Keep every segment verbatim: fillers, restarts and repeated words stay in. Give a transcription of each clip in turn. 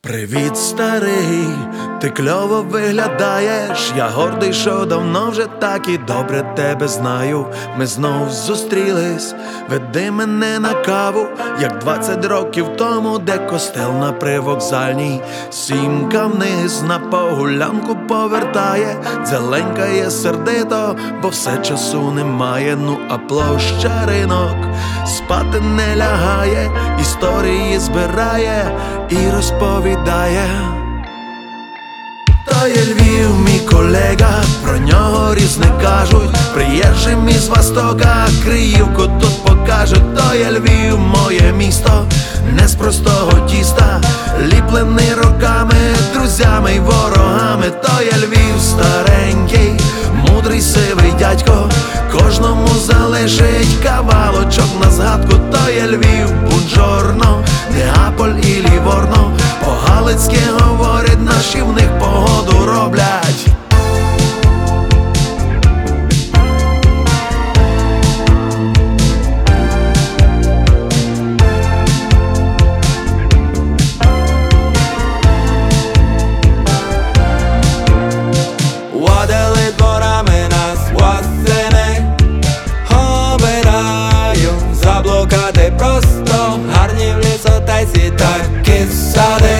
Привіт, старий, ти кльово виглядаєш. Я гордий, що давно вже так і добре тебе знаю. Ми знов зустрілись, веди мене на каву, як двадцять років тому, де костел на привокзальній. Сімка вниз на погулянку повертає, дзеленькає сердито, бо все часу немає. Ну а площа ринок спати не лягає, історії збирає і розповідає. То є Львів, мій колега, про нього різне кажуть. Приїжджий із Востока, Криївку тут покажуть. То є Львів, моє місто, не з простого тіста, ліплений роками, друзями й ворогами. То є Львів старенький, мудрий сивий дядько, кожному залежить кавалочок на згадку. То є Львів, бунджорно, Неаполь і Ліворно, по-галицьки говорять, наші в них погоду роблять. Водили дворами нас восени, обирають заблукати просто. Гарні в лісотесі такі сади,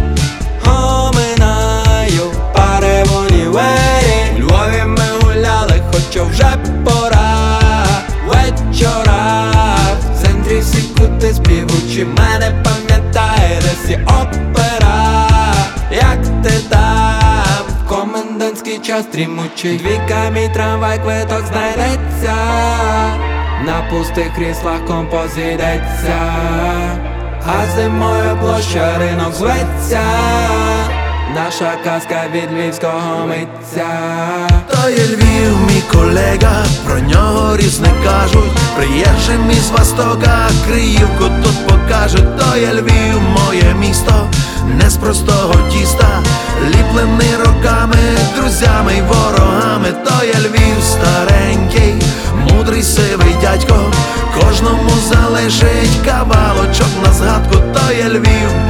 оминаю пари в універі. У Львові ми гуляли, хоча вже пора. Вечора в центрі всі кути співучі, мене пам'ятає, десь є опера. Як ти там, в комендантський час дрімучий, двійка мій трамвай, квиток знайдеться, на пустих кріслах композ йдеться, а зимою площа ринок зветься, наша казка від львівського митця. То є Львів, мій колега, про нього різне кажуть. Приїжджий із Востока, Криївку тут покажуть. То є Львів, моє місто, не з простого тіста, ліплений роками, друзями й ворогами. То є Львів старенький, мудрий сивий дядько, кожному залежить кавалочок на згадку. То є Львів,